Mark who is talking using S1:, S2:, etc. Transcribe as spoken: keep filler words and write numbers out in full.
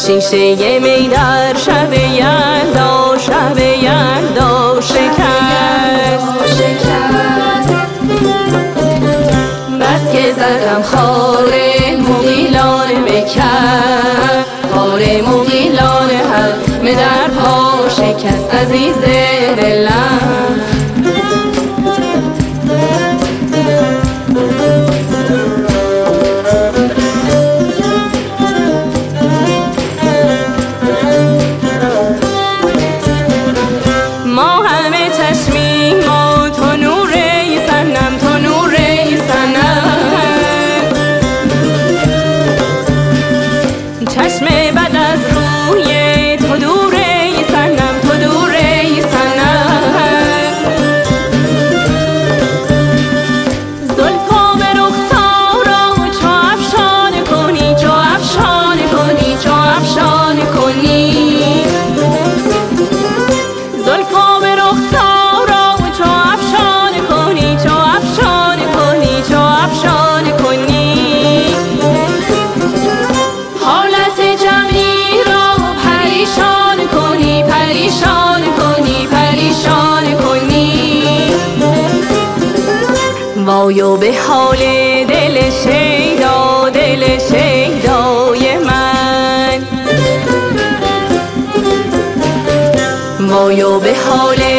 S1: شیشه می در شب یلدا شب یلدا شکست بس که زدم خار مغیلان بکر خار مغیلان همه در پا شکست عزیز دلم وایو به حال دل شیدا دل شیدای من وایو به حال